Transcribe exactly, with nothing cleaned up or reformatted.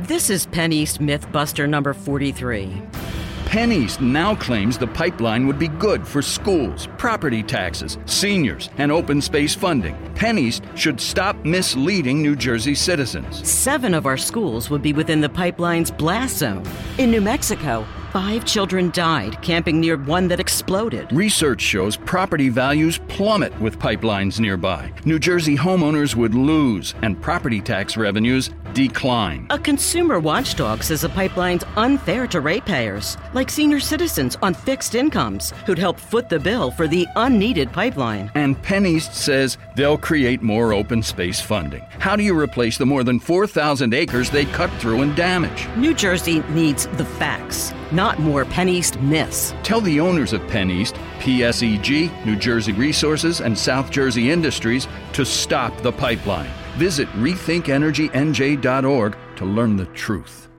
This is PennEast Mythbuster number forty-three. PennEast now claims the pipeline would be good for schools, property taxes, seniors, and open space funding. PennEast should stop misleading New Jersey citizens. Seven of our schools would be within the pipeline's blast zone. In New Mexico, five children died camping near one that exploded. Research shows property values plummet with pipelines nearby. New Jersey homeowners would lose, and property tax revenues decline. A consumer watchdog says the pipeline's unfair to ratepayers, like senior citizens on fixed incomes, who'd help foot the bill for the unneeded pipeline. And PennEast says they'll create more open space funding. How do you replace the more than four thousand acres they cut through and damage? New Jersey needs the facts, not more PennEast myths. Tell the owners of PennEast, P S E G, New Jersey Resources, and South Jersey Industries to stop the pipeline. Visit rethink energy n j dot org to learn the truth.